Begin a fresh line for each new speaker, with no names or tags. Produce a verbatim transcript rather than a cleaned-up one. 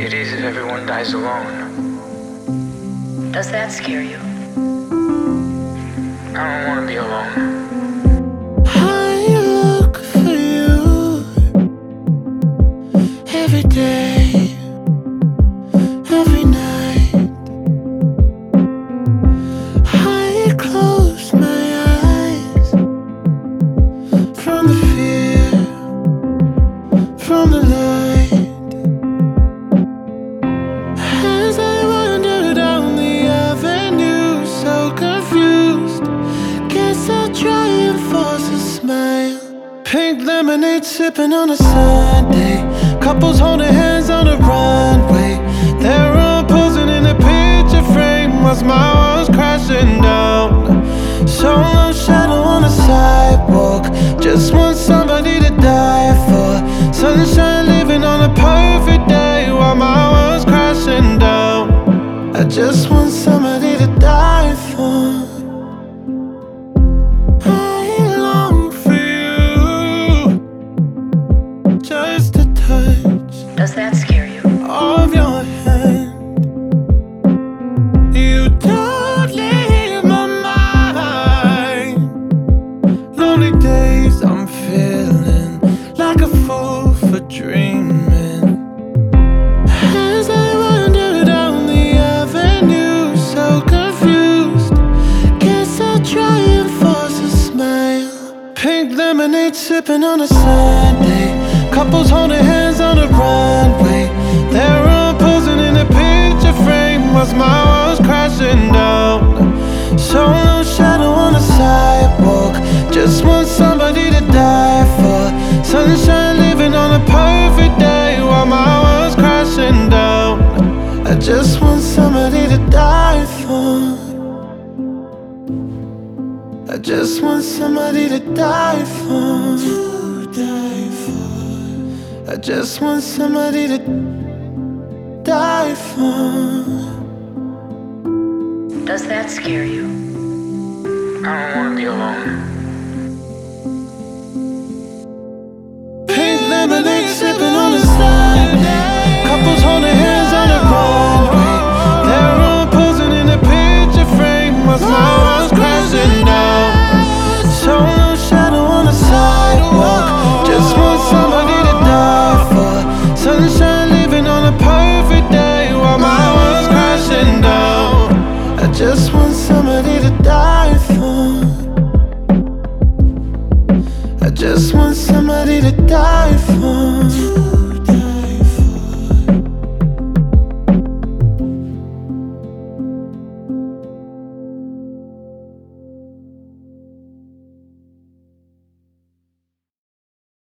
it is if everyone dies alone.
Does that scare you?
I don't want to be alone.
I look for you every day, every night. I close my eyes from the fear, from the light. As I wander down the avenue, so confused, guess I'll try and force a smile. Pink lemonade sipping on a Sunday, couples holding hands on the runway. They're all posing in a picture frame whilst my walls crashing down. Solo shadow on the sidewalk, just want somebody to die for. Sunshine living on a perfect day while my world's crashing down. I just want somebody to die for. I long for you, just a touch
Does that scare you?
of your hand. You don't leave my mind. Lonely days I'm feeling like a fool for dreaming. As I wander down the avenue, so confused, guess I'll try and force a smile. Pink lemonade sipping on a Sunday, couples holding hands on the runway. They're all posing in a picture frame whilst my world's crashing down. Solo shadow on the sidewalk, just want somebody to die for. Sunshine living on a perfect day while my world's crashing down. I just want somebody to die for. I just want somebody to die for. To die for. I just want somebody to die for.
Does that scare you?
I don't want to be alone.